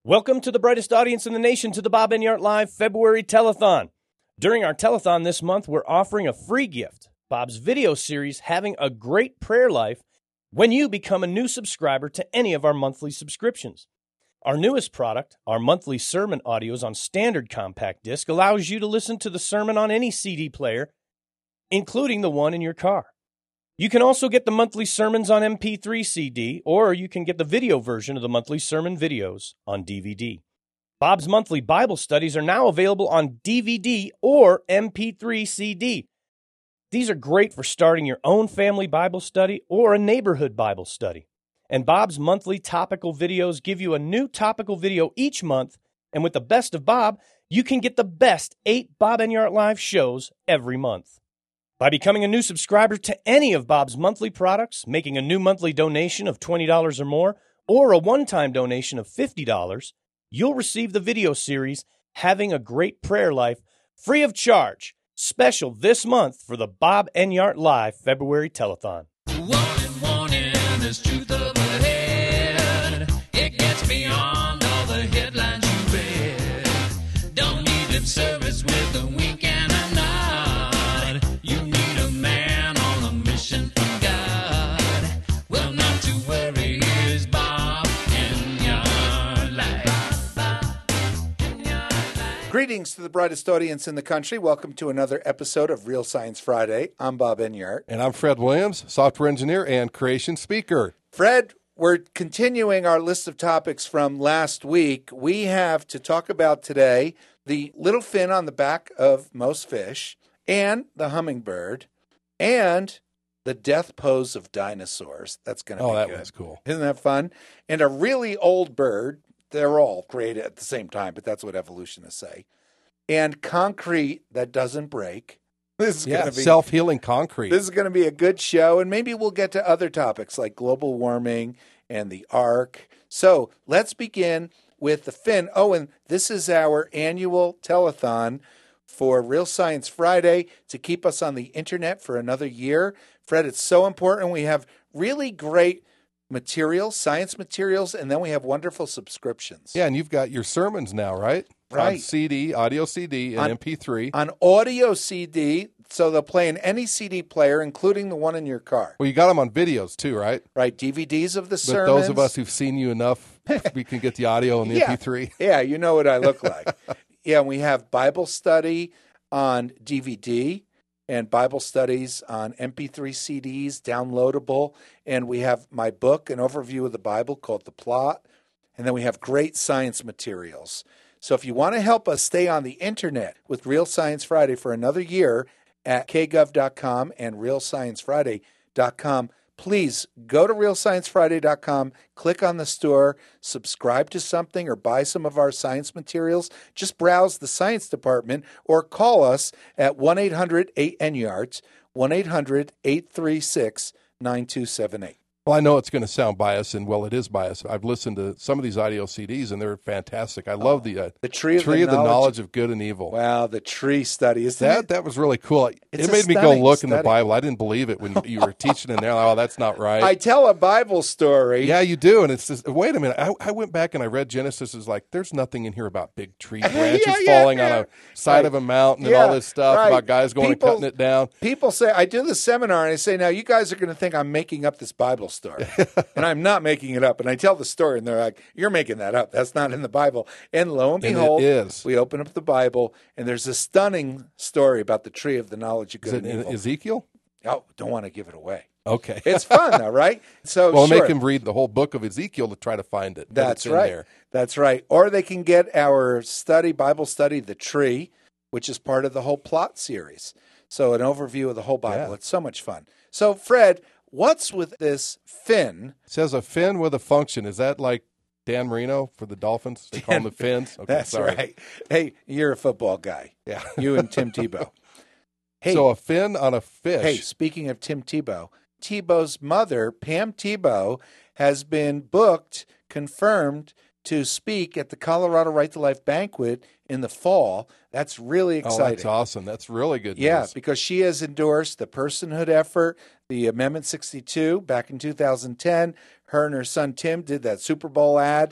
Welcome to the brightest audience in the nation to the Bob Enyart Live February Telethon. During our telethon this month, we're offering a free gift, Bob's video series, Having a Great Prayer Life, when you become a new subscriber to any of our monthly subscriptions. Our newest product, our monthly sermon audios on standard compact disc, allows you to listen to the sermon on any CD player, including the one in your car. You can also get the monthly sermons on MP3 CD, or you can get the video version of the monthly sermon videos on DVD. Bob's monthly Bible studies are now available on DVD or MP3 CD. These are great for starting your own family Bible study or a neighborhood Bible study. And Bob's monthly topical videos give you a new topical video each month, and with the best of Bob, you can get the best 8 Bob Enyart Live shows every month. By becoming a new subscriber to any of Bob's monthly products, making a new monthly donation of $20 or more, or a one-time donation of $50, you'll receive the video series, Having a Great Prayer Life, free of charge, special this month for the Bob Enyart Live February Telethon. Warning, there's truth up ahead. It gets beyond all the headlines you read. Don't need lip service with a wink and a nod. You need a man on a mission from God. Well, not to worry, here's Bob Enyart Live. Greetings to the brightest audience in the country. Welcome to another episode of Real Science Friday. I'm Bob Enyart. And I'm Fred Williams, software engineer and creation speaker. Fred, we're continuing our list of topics from last week. We have to talk about today the little fin on the back of most fish, and the hummingbird, and the death pose of dinosaurs. That's going to be that good. was cool. Isn't that fun? And a really old bird. They're all created at the same time, but that's what evolutionists say. And concrete that doesn't break. This is going to be self-healing concrete. This is going to be a good show, and maybe we'll get to other topics like global warming and the ark. So let's begin with the fin. Oh, and this is our annual telethon for Real Science Friday to keep us on the internet for another year. Fred, it's so important. We have really great materials, science materials, and then we have wonderful subscriptions. Yeah, and you've got your sermons now, right? Right. On CD, audio CD, and MP3. On audio CD, so they'll play in any CD player, including the one in your car. Well, you got them on videos too, right? Right, DVDs of the But sermons. those of us who've seen you enough, we can get the audio and the MP3. Yeah, you know what I look like. Yeah, and we have Bible study on DVD and Bible studies on MP3 CDs, downloadable. And we have my book, an overview of the Bible called The Plot. And then we have great science materials. So if you want to help us stay on the internet with Real Science Friday for another year at kgov.com and realsciencefriday.com, please go to realsciencefriday.com, click on the store, subscribe to something or buy some of our science materials. Just browse the science department or call us at 1-800-8-ENYART, 1-800-836-9278. Well, I know it's going to sound biased, and well, it is biased. I've listened to some of these audio CDs, and they're fantastic. I love the tree of the knowledge of good and evil. Wow, the tree study. That was really cool. It made me go look in the Bible. I didn't believe it when you were teaching in there. Oh, that's not right. I tell a Bible story. Yeah, you do, and it's just, wait a minute. I went back and I read Genesis. It's like, there's nothing in here about big tree branches falling on a side of a mountain and all this stuff about guys going and cutting it down. People say, I do the seminar, and I say, now you guys are going to think I'm making up this Bible story. And I'm not making it up. And I tell the story, and they're like, you're making that up. That's not in the Bible. And lo and behold, we open up the Bible, and there's a stunning story about the tree of the knowledge of good and evil. Ezekiel? Oh, don't want to give it away. Okay. It's fun, though, right? So, well, make him read the whole book of Ezekiel to try to find it. That's right. That's right. Or they can get our Bible study, The Tree, which is part of the whole Plot series. So an overview of the whole Bible. Yeah. It's so much fun. So, Fred, what's with this fin? It says a fin with a function. Is that like Dan Marino for the Dolphins? They call them the Fins? Okay, that's right. Hey, you're a football guy. Yeah. You and Tim Tebow. Hey, so a fin on a fish. Hey, speaking of Tim Tebow, Tebow's mother, Pam Tebow, has been confirmed to speak at the Colorado Right to Life banquet in the fall. That's really exciting. Oh, that's awesome. That's really good news. Yeah, because she has endorsed the personhood effort, the Amendment 62 back in 2010. Her and her son Tim did that Super Bowl ad,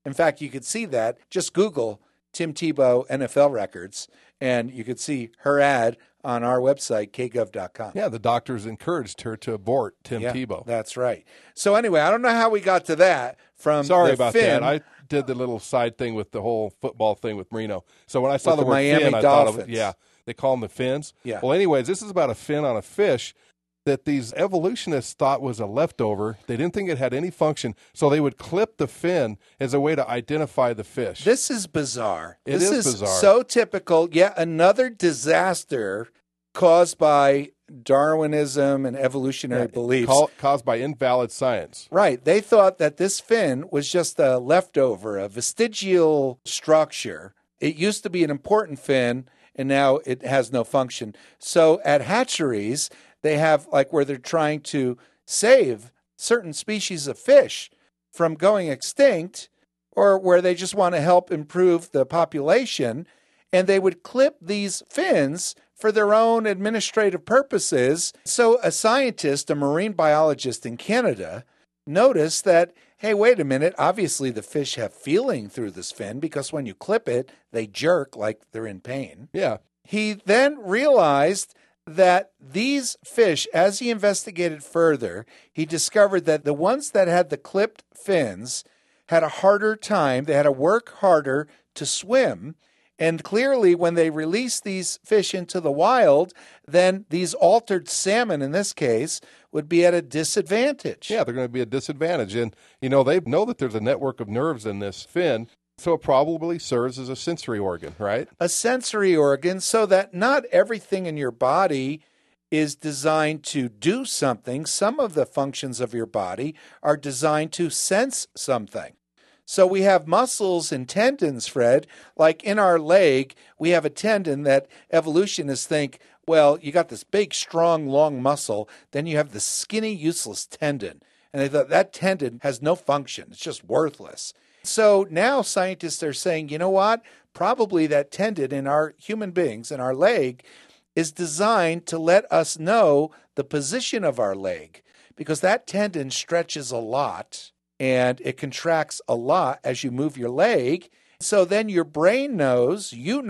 In fact, you could see that. Just Google Tim Tebow NFL records, and you could see her ad on our website, kgov.com. Yeah, the doctors encouraged her to abort Tim Tebow. That's right. So anyway, I don't know how we got to that from Sorry the about fin. that. I did the little side thing with the whole football thing with Marino. So when I saw With the the word Miami fin, I Dolphins. thought of it. They call them the fins. Yeah. Well, anyways, this is about a fin on a fish that these evolutionists thought was a leftover. They didn't think it had any function, so they would clip the fin as a way to identify the fish. This is bizarre. It This is bizarre. So typical. Yet another disaster caused by Darwinism and evolutionary beliefs. Caused by invalid science. Right. They thought that this fin was just a leftover, a vestigial structure. It used to be an important fin, and now it has no function. So at hatcheries, they have like where they're trying to save certain species of fish from going extinct, or where they just want to help improve the population, and they would clip these fins for their own administrative purposes. So a scientist, a marine biologist in Canada, noticed that, hey, wait a minute, obviously the fish have feeling through this fin because when you clip it, they jerk like they're in pain. Yeah. He then realized that these fish, as he investigated further, he discovered that the ones that had the clipped fins had a harder time. They had to work harder to swim. And clearly, when they release these fish into the wild, then these altered salmon, in this case, would be at a disadvantage. Yeah, they're going to be a disadvantage. And, they know that there's a network of nerves in this fin, so it probably serves as a sensory organ, right? A sensory organ, so that not everything in your body is designed to do something. Some of the functions of your body are designed to sense something. So we have muscles and tendons, Fred. Like in our leg, we have a tendon that evolutionists think, well, you got this big, strong, long muscle. Then you have the skinny, useless tendon. And they thought that tendon has no function. It's just worthless. So now scientists are saying, you know what? Probably that tendon in our human beings, in our leg, is designed to let us know the position of our leg, because that tendon stretches a lot and it contracts a lot as you move your leg. So then your brain knows,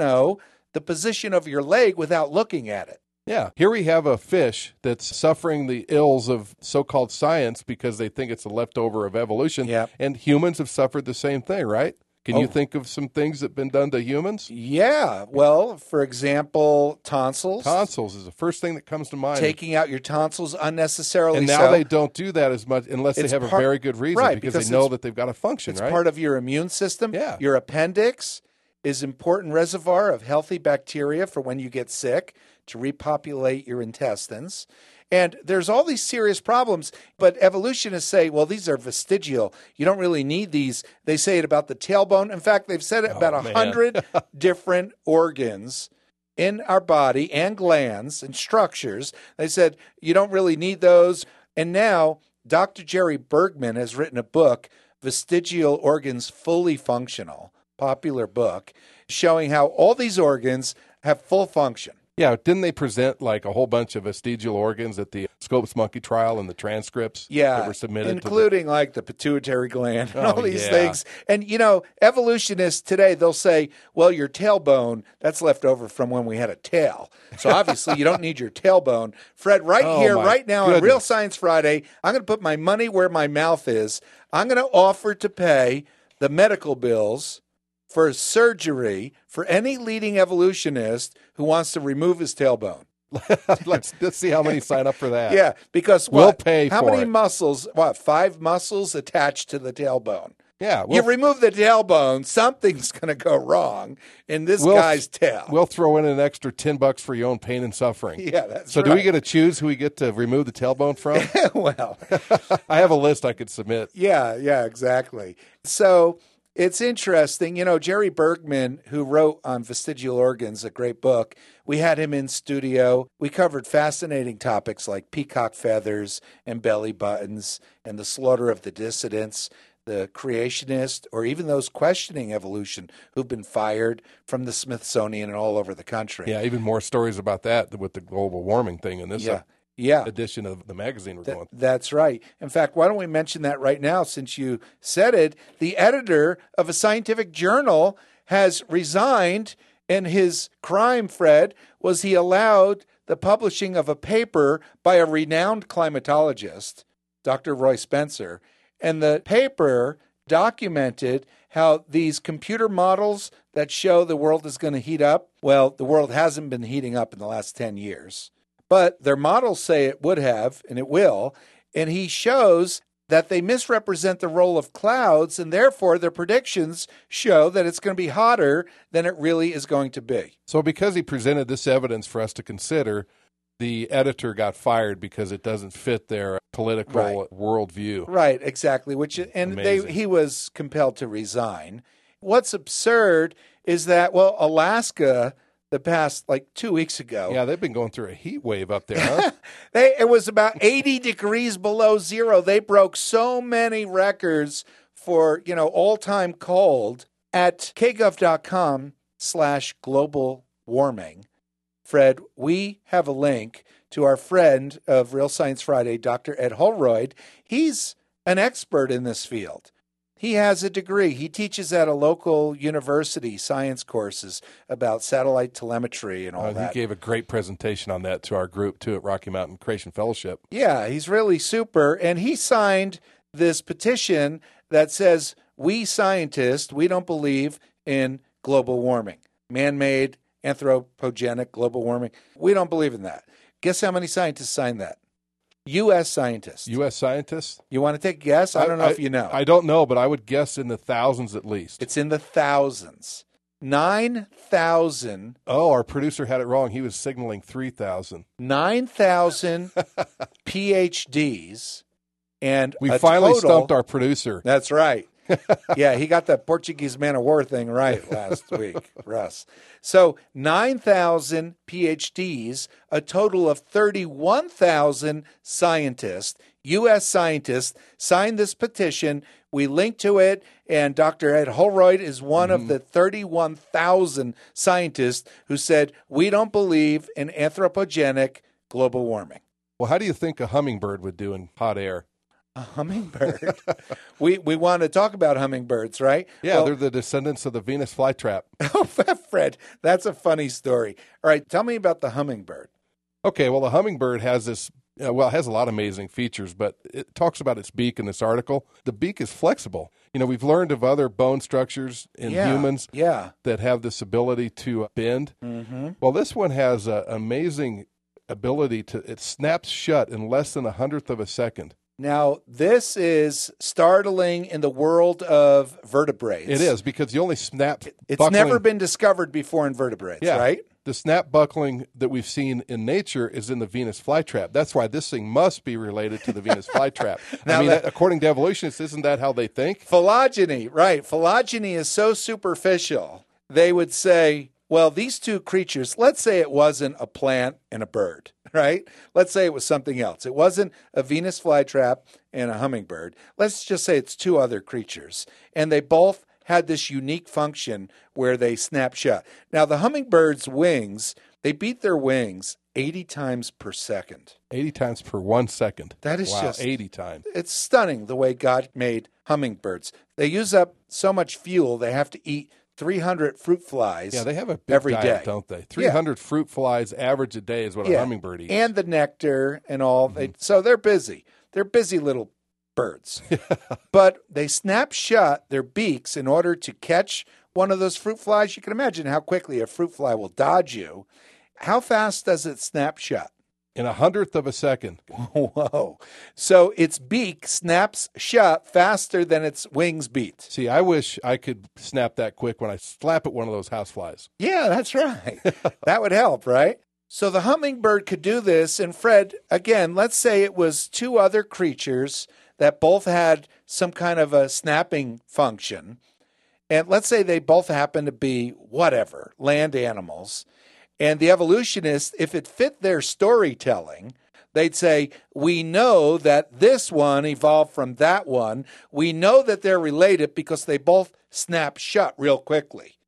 the position of your leg without looking at it. Yeah. Here we have a fish that's suffering the ills of so-called science because they think it's a leftover of evolution. Yep. And humans have suffered the same thing, right? Can you think of some things that have been done to humans? Yeah. Well, for example, tonsils. Tonsils is the first thing that comes to mind. Taking out your tonsils unnecessarily. And now they don't do that as much unless they have a very good reason, right, because they know that they've got a function, it's right? It's part of your immune system. Yeah. Your appendix is an important reservoir of healthy bacteria for when you get sick, to repopulate your intestines. And there's all these serious problems, but evolutionists say, well, these are vestigial. You don't really need these. They say it about the tailbone. In fact, they've said it about 100 different organs in our body and glands and structures. They said, you don't really need those. And now Dr. Jerry Bergman has written a book, Vestigial Organs Fully Functional, popular book, showing how all these organs have full function. Yeah, didn't they present like a whole bunch of vestigial organs at the Scopes monkey trial and the transcripts that were submitted? Including like the pituitary gland and all these things. And, evolutionists today, they'll say, well, your tailbone, that's left over from when we had a tail. So obviously you don't need your tailbone. Fred, right now on Real Science Friday, I'm going to put my money where my mouth is. I'm going to offer to pay the medical bills for surgery for any leading evolutionist who wants to remove his tailbone. Let's see how many sign up for that. Yeah, because we'll pay how for many it. muscles, 5 muscles attached to the tailbone? Yeah. You remove the tailbone, something's going to go wrong in this guy's tail. We'll throw in an extra $10 for your own pain and suffering. Yeah, that's so right. do we get to choose who we get to remove the tailbone from? Well, I have a list I could submit. Yeah, exactly. So it's interesting. Jerry Bergman, who wrote on vestigial organs, a great book, we had him in studio. We covered fascinating topics like peacock feathers and belly buttons and the slaughter of the dissidents, the creationists, or even those questioning evolution who've been fired from the Smithsonian and all over the country. Yeah, even more stories about that with the global warming thing in this. Yeah. edition of the magazine we're going through. That's right. In fact, why don't we mention that right now since you said it? The editor of a scientific journal has resigned, and his crime, Fred, was he allowed the publishing of a paper by a renowned climatologist, Dr. Roy Spencer, and the paper documented how these computer models that show the world is going to heat up, well, the world hasn't been heating up in the last 10 years. But their models say it would have, and it will, and he shows that they misrepresent the role of clouds, and therefore their predictions show that it's going to be hotter than it really is going to be. So because he presented this evidence for us to consider, the editor got fired because it doesn't fit their political worldview. Right, exactly. He was compelled to resign. What's absurd is that, Alaska, the past 2 weeks ago. Yeah, they've been going through a heat wave up there, huh? It was about 80 degrees below zero. They broke so many records for, all-time cold at kgov.com/global warming. Fred, we have a link to our friend of Real Science Friday, Dr. Ed Holroyd. He's an expert in this field. He has a degree. He teaches at a local university science courses about satellite telemetry and all that. He gave a great presentation on that to our group, too, at Rocky Mountain Creation Fellowship. Yeah, he's really super. And he signed this petition that says, we scientists, we don't believe in global warming, man-made, anthropogenic global warming. We don't believe in that. Guess how many scientists signed that? U.S. scientists. U.S. scientists? You want to take a guess? I don't know if you know. I don't know, but I would guess in the thousands at least. It's in the thousands. 9,000. Oh, our producer had it wrong. He was signaling 3,000. 9,000 PhDs. And we finally stumped our producer. That's right. Yeah, he got the Portuguese man of war thing right last week, Russ. So 9,000 PhDs, a total of 31,000 scientists, U.S. scientists, signed this petition. We linked to it, and Dr. Ed Holroyd is one of the 31,000 scientists who said, we don't believe in anthropogenic global warming. Well, how do you think a hummingbird would do in hot air? A hummingbird. we want to talk about hummingbirds, right? Yeah, they're the descendants of the Venus flytrap. Oh, Fred, that's a funny story. All right, tell me about the hummingbird. Okay, well, the hummingbird has this, it has a lot of amazing features, but it talks about its beak in this article. The beak is flexible. We've learned of other bone structures in humans that have this ability to bend. Mm-hmm. Well, this one has an amazing ability it snaps shut in less than 1/100th of a second. Now, this is startling in the world of vertebrates. It is, because the only snap It's buckling, never been discovered before in vertebrates, right? The snap buckling that we've seen in nature is in the Venus flytrap. That's why this thing must be related to the Venus flytrap. According to evolutionists, isn't that how they think? Phylogeny, right. Phylogeny is so superficial. They would say, well, these two creatures, let's say it wasn't a plant and a bird, right? Let's say it was something else. It wasn't a Venus flytrap and a hummingbird. Let's just say it's two other creatures. And they both had this unique function where they snap shut. Now, the hummingbird's wings, they beat their wings 80 times per second. 80 times per 1 second. That is just 80 times. It's stunning the way God made hummingbirds. They use up so much fuel, they have to eat 300 fruit flies. Yeah, they have a big every diet, day, don't they? 300 fruit flies average a day is what a hummingbird eats. And the nectar and all. So they're busy. They're busy little birds. But they snap shut their beaks in order to catch one of those fruit flies. You can imagine how quickly a fruit fly will dodge you. How fast does it snap shut? In 1/100th of a second. Whoa. So its beak snaps shut faster than its wings beat. See, I wish I could snap that quick when I slap at one of those houseflies. Yeah, that's right. That would help, right? So the hummingbird could do this. And Fred, again, let's say it was two other creatures that both had some kind of a snapping function. And let's say they both happen to be whatever, land animals. And the evolutionists, if it fit their storytelling, they'd say, we know that this one evolved from that one. We know that they're related because they both snap shut real quickly.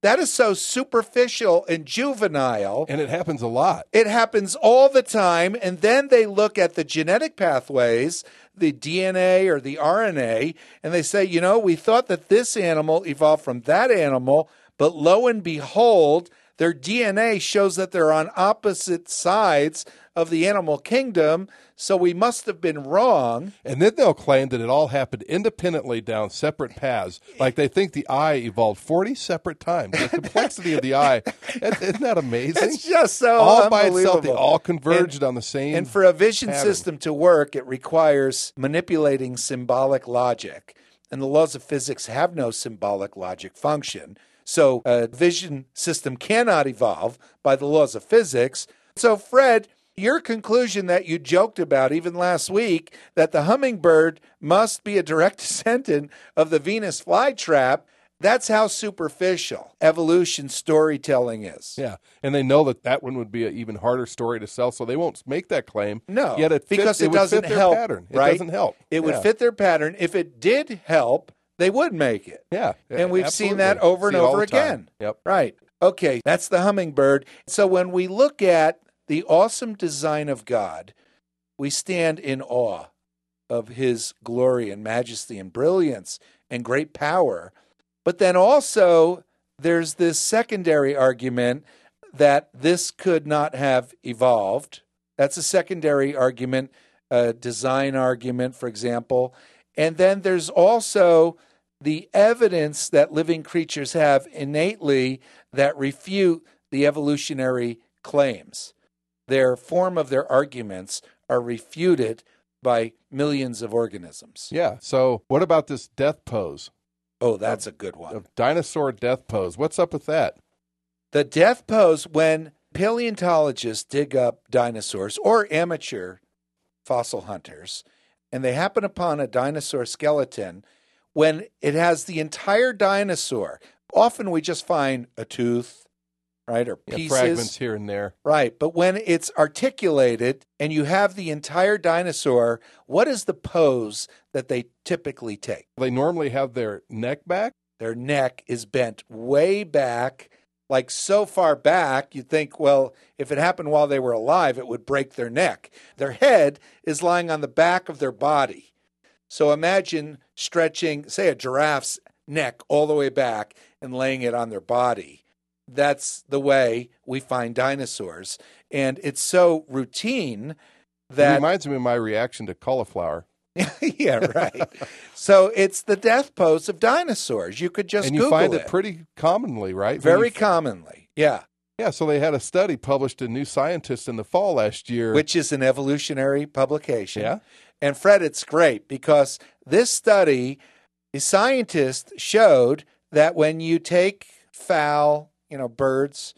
That is so superficial and juvenile. And it happens a lot. It happens all the time. And then they look at the genetic pathways, the DNA or the RNA, and they say, we thought that this animal evolved from that animal, but lo and behold, their DNA shows that they're on opposite sides of the animal kingdom, so we must have been wrong. And then they'll claim that it all happened independently down separate paths. Like they think the eye evolved 40 separate times. The complexity of the eye, isn't that amazing? It's just so all by itself, they all converged on the same And for a vision pattern. system to work, it requires manipulating symbolic logic. And the laws of physics have no symbolic logic function. So a vision system cannot evolve by the laws of physics. So, Fred, your conclusion that you joked about even last week, that the hummingbird must be a direct descendant of the Venus flytrap, that's how superficial evolution storytelling is. Yeah, and they know that one would be an even harder story to sell, so they won't make that claim. No, yet because it would doesn't fit their help. Pattern. Right? It doesn't help. It would fit their pattern. If it did help, they would make it. Yeah. And we've absolutely. seen that over and See it all over the time. again. Yep. Right. Okay, that's the hummingbird. So when we look at the awesome design of God, we stand in awe of his glory and majesty and brilliance and great power. But then also there's this secondary argument that this could not have evolved. That's a secondary argument, a design argument, for example. And then there's also the evidence that living creatures have innately that refute the evolutionary claims. Their form of their arguments are refuted by millions of organisms. Yeah. So what about this death pose? Oh, that's a good one. Of dinosaur death pose. What's up with that? The death pose, when paleontologists dig up dinosaurs or amateur fossil hunters, and they happen upon a dinosaur skeleton, when it has the entire dinosaur, often we just find a tooth, right, or pieces. Fragments here and there. Right, but when it's articulated and you have the entire dinosaur, what is the pose that they typically take? They normally have their neck back. Their neck is bent way back, like so far back, you'd think, well, if it happened while they were alive, it would break their neck. Their head is lying on the back of their body. So imagine stretching, say, a giraffe's neck all the way back and laying it on their body. That's the way we find dinosaurs. And it's so routine that... It reminds me of my reaction to cauliflower. Yeah, right. So it's the death pose of dinosaurs. You could just Google it. And you find it pretty commonly, right? Very commonly, yeah. Yeah, so they had a study published in New Scientist in the fall last year. Which is an evolutionary publication. Yeah. And Fred, it's great because this study, the scientists showed that when you take fowl, birds,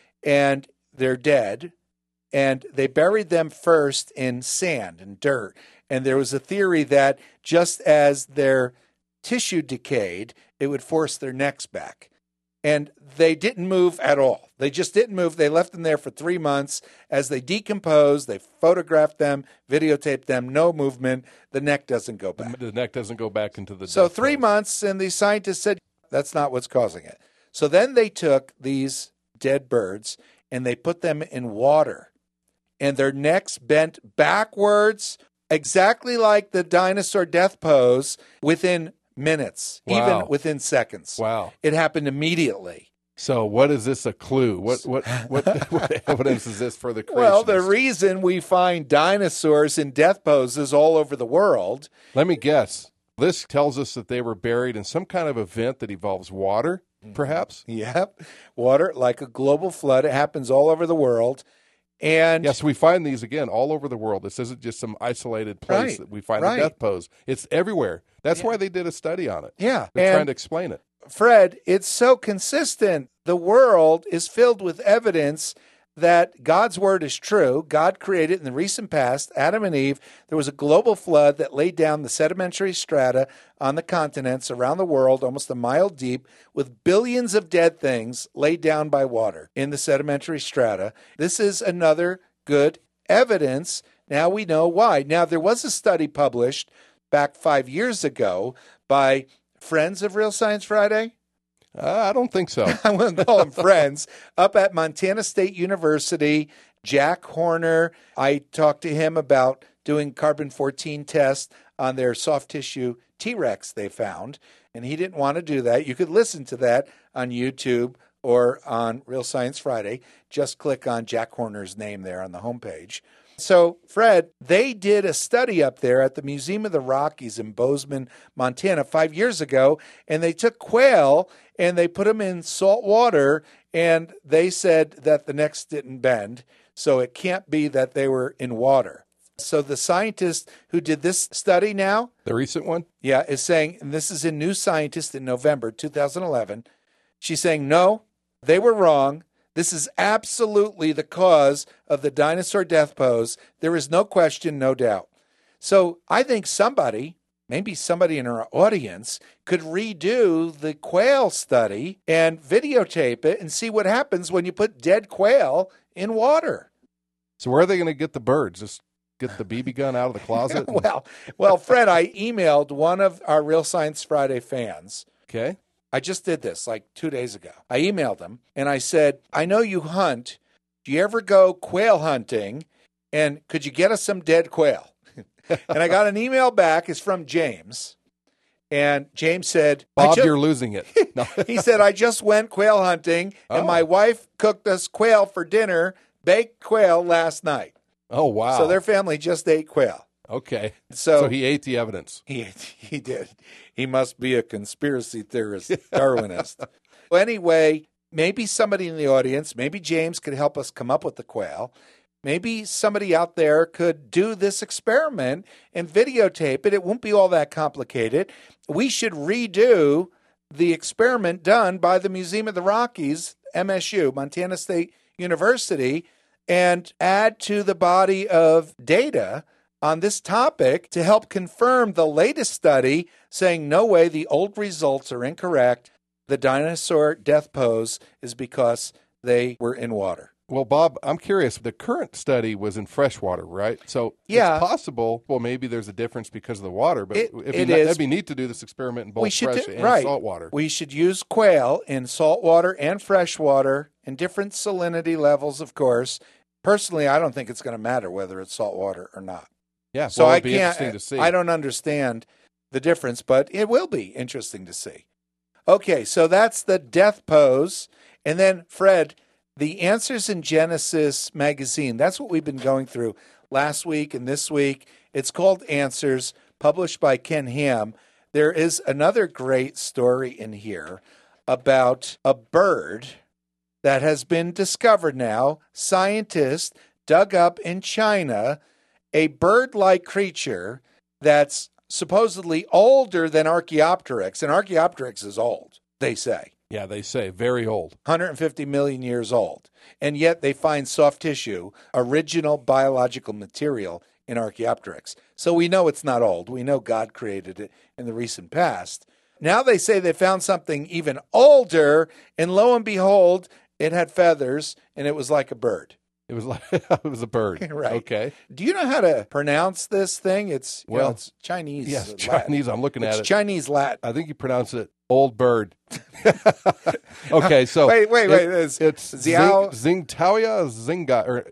and they're dead, and they buried them first in sand and dirt. And there was a theory that just as their tissue decayed, it would force their necks back. And they didn't move at all. They just didn't move. They left them there for 3 months. As they decomposed, they photographed them, videotaped them, no movement. The neck doesn't go back. The neck doesn't go back into the So death 3 pose. months, and the scientists said, that's not what's causing it. So then they took these dead birds and they put them in water. And their necks bent backwards, exactly like the dinosaur death pose, within minutes, Wow. even within seconds. Wow. It happened immediately. So what is this a clue? What evidence is this for the creationists? Well, the reason we find dinosaurs in death poses all over the world. Let me guess. This tells us that they were buried in some kind of event that involves water, perhaps? Yep. Water, like a global flood. It happens all over the world. And yes, we find these again all over the world. This isn't just some isolated place that we find a death pose. It's everywhere. That's why they did a study on it. Yeah. They're trying to explain it. Fred, it's so consistent. The world is filled with evidence that God's word is true. God created in the recent past, Adam and Eve. There was a global flood that laid down the sedimentary strata on the continents around the world, almost a mile deep, with billions of dead things laid down by water in the sedimentary strata. This is another good evidence. Now we know why. Now, there was a study published back 5 years ago by friends of Real Science Friday. I don't think so. I wouldn't call them friends. Up at Montana State University, Jack Horner, I talked to him about doing carbon-14 tests on their soft tissue T-Rex they found, and he didn't want to do that. You could listen to that on YouTube or on Real Science Friday. Just click on Jack Horner's name there on the homepage. So, Fred, they did a study up there at the Museum of the Rockies in Bozeman, Montana 5 years ago, and they took quail and they put them in salt water, and they said that the necks didn't bend, so it can't be that they were in water. So the scientist who did this study now, the recent one, is saying, and this is in New Scientist in November 2011, she's saying, no, they were wrong. This is absolutely the cause of the dinosaur death pose. There is no question, no doubt. So I think somebody, maybe somebody in our audience, could redo the quail study and videotape it and see what happens when you put dead quail in water. So where are they going to get the birds? Just get the BB gun out of the closet? Well, Fred, I emailed one of our Real Science Friday fans. Okay. I just did this like 2 days ago. I emailed them and I said, I know you hunt. Do you ever go quail hunting? And could you get us some dead quail? And I got an email back. It's from James. And James said, Bob, you're losing it. No. He said, I just went quail hunting and my wife cooked us quail for dinner, baked quail last night. Oh, wow. So their family just ate quail. Okay. So he ate the evidence. He did. He must be a conspiracy theorist, Darwinist. Well, anyway, maybe somebody in the audience, maybe James could help us come up with the quail. Maybe somebody out there could do this experiment and videotape it. It won't be all that complicated. We should redo the experiment done by the Museum of the Rockies, MSU, Montana State University, and add to the body of data on this topic to help confirm the latest study saying, no way, the old results are incorrect. The dinosaur death pose is because they were in water. Well, Bob, I'm curious. The current study was in freshwater, right? So it's possible, well, maybe there's a difference because of the water, but it'd be neat to do this experiment in both fresh and salt water. We should use quail in salt water and freshwater in different salinity levels, of course. Personally, I don't think it's going to matter whether it's salt water or not. Yeah, so it'd be interesting to see. I don't understand the difference, but it will be interesting to see. Okay, so that's the death pose. And then, Fred, the Answers in Genesis magazine, that's what we've been going through last week and this week. It's called Answers, published by Ken Ham. There is another great story in here about a bird that has been discovered now. Scientists dug up in China a bird-like creature that's supposedly older than Archaeopteryx, and Archaeopteryx is old, they say. Yeah, they say very old. 150 million years old. And yet they find soft tissue, original biological material in Archaeopteryx. So we know it's not old. We know God created it in the recent past. Now they say they found something even older, and lo and behold, it had feathers, and it was like a bird. It was like it was a bird. Right. Okay. Do you know how to pronounce this thing? It's it's Chinese. Yes, Latin. Chinese. I'm looking at it. It's Chinese Latin. I think you pronounce it old bird. Okay, so wait. It's Xingtaoya, Zinga, or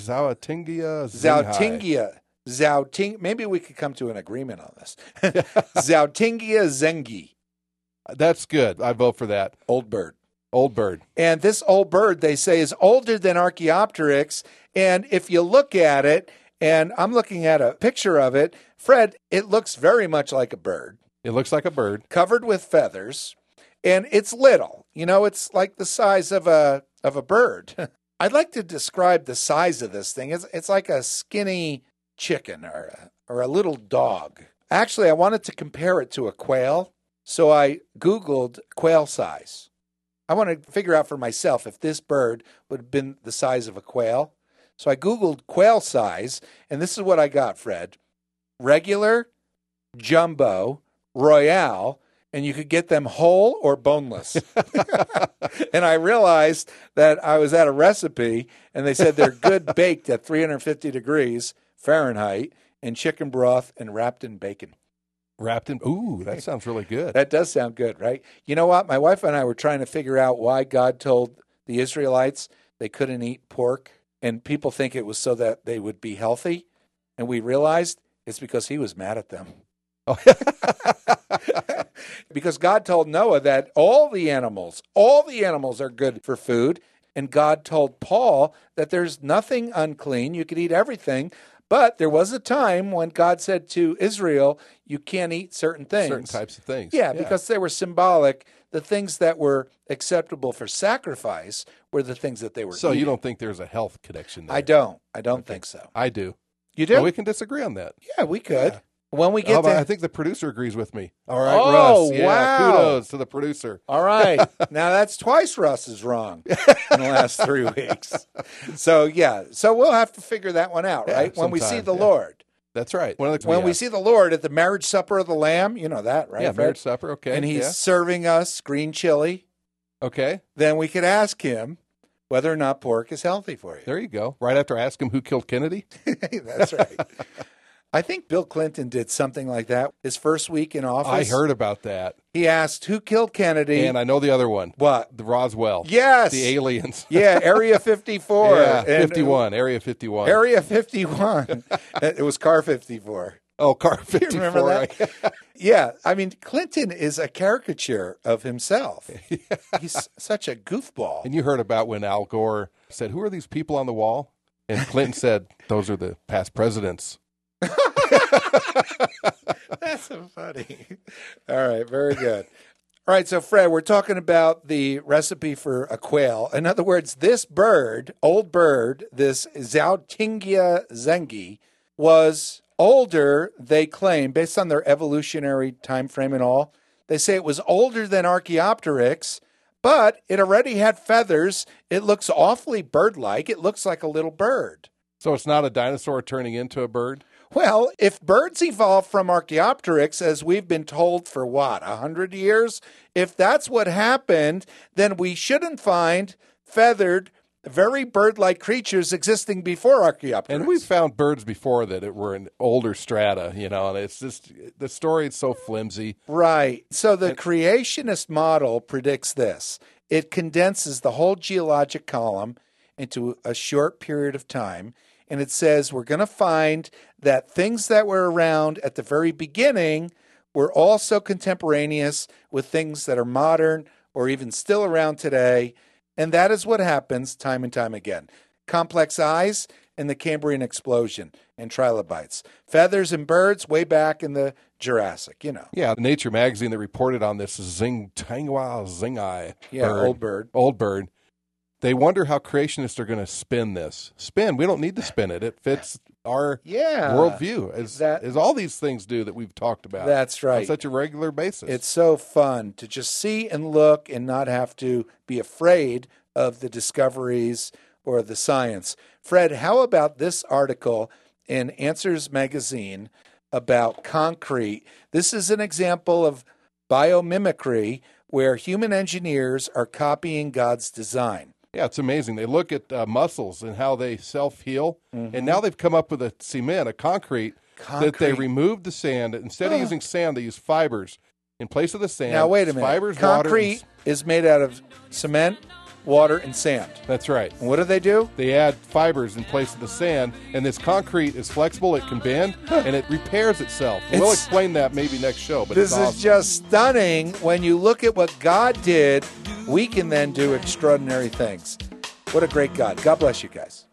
Zhaotingia, Zhaoting. Maybe we could come to an agreement on this. Zhaotingia Zengi. That's good. I vote for that. Old bird. Old bird. And this old bird, they say, is older than Archaeopteryx. And if you look at it, and I'm looking at a picture of it, Fred, it looks very much like a bird. It looks like a bird. Covered with feathers. And it's little. You know, it's like the size of a bird. I'd like to describe the size of this thing. It's like a skinny chicken or a little dog. Actually, I wanted to compare it to a quail. So I Googled quail size. I want to figure out for myself if this bird would have been the size of a quail. So I Googled quail size, and this is what I got, Fred. Regular, jumbo, royale, and you could get them whole or boneless. And I realized that I was at a recipe, and they said they're good baked at 350 degrees Fahrenheit in chicken broth and wrapped in bacon. Wrapped in, ooh, that sounds really good. That does sound good, right? You know what? My wife and I were trying to figure out why God told the Israelites they couldn't eat pork. And people think it was so that they would be healthy. And we realized it's because he was mad at them. Oh. Because God told Noah that all the animals are good for food. And God told Paul that there's nothing unclean. You could eat everything. But there was a time when God said to Israel, you can't eat certain things. Certain types of things. Yeah, because they were symbolic. The things that were acceptable for sacrifice were the things that they were So eating. You don't think there's a health connection there? I don't think so. I do. You do? Well, we can disagree on that. Yeah, we could. Yeah. When we get I think the producer agrees with me. All right, oh, Russ. Yeah, wow. Kudos to the producer. All right. Now that's twice Russ is wrong in the last 3 weeks. So we'll have to figure that one out, right? When we see the Lord. That's right. When we see the Lord at the marriage supper of the Lamb, you know that, right? Yeah, marriage supper, okay. And he's serving us green chili. Okay. Then we could ask him whether or not pork is healthy for you. There you go. Right after I ask him who killed Kennedy? That's right. I think Bill Clinton did something like that his first week in office. I heard about that. He asked, who killed Kennedy? And I know the other one. What? The Roswell. Yes. The aliens. Yeah, Area 54. Yeah, 51, Area 51. Area 51. It was Car 54. Oh, Car 54. You remember that? Yeah, I mean, Clinton is a caricature of himself. He's such a goofball. And you heard about when Al Gore said, who are these people on the wall? And Clinton said, those are the past presidents. That's so funny. All right, very good. All right, so Fred, we're talking about the recipe for a quail. In other words, this bird, old bird, this Xiaotingia zengi, was older, they claim, based on their evolutionary time frame and all. They say it was older than Archaeopteryx, but it already had feathers. It looks awfully bird-like. It looks like a little bird. So it's not a dinosaur turning into a bird? Well, if birds evolved from Archaeopteryx, as we've been told for 100 years, if that's what happened, then we shouldn't find feathered, very bird-like creatures existing before Archaeopteryx. And we've found birds before that were in older strata, and it's just, the story is so flimsy. Right. So the creationist model predicts this. It condenses the whole geologic column into a short period of time. And it says we're going to find that things that were around at the very beginning were also contemporaneous with things that are modern or even still around today. And that is what happens time and time again. Complex eyes in the Cambrian explosion and trilobites. Feathers in birds way back in the Jurassic, Yeah, the Nature magazine that reported on this is Xinghua Xinghai. Yeah, old bird. Old bird. They wonder how creationists are going to spin this. We don't need to spin it. It fits our worldview, as all these things do that we've talked about. That's right. On such a regular basis. It's so fun to just see and look and not have to be afraid of the discoveries or the science. Fred, how about this article in Answers Magazine about concrete? This is an example of biomimicry where human engineers are copying God's design. Yeah, it's amazing. They look at muscles and how they self-heal, and now they've come up with a cement, a concrete, that they removed the sand. Instead of using sand, they use fibers in place of the sand. Now, wait a minute. Fibers, concrete is made out of cement, water, and sand. That's right. And what do? They add fibers in place of the sand, and this concrete is flexible, it can bend, and it repairs itself. We'll explain that maybe next show, but this it's awesome. is just stunning. When you look at what God did, we can then do extraordinary things. What a great God. God bless you guys.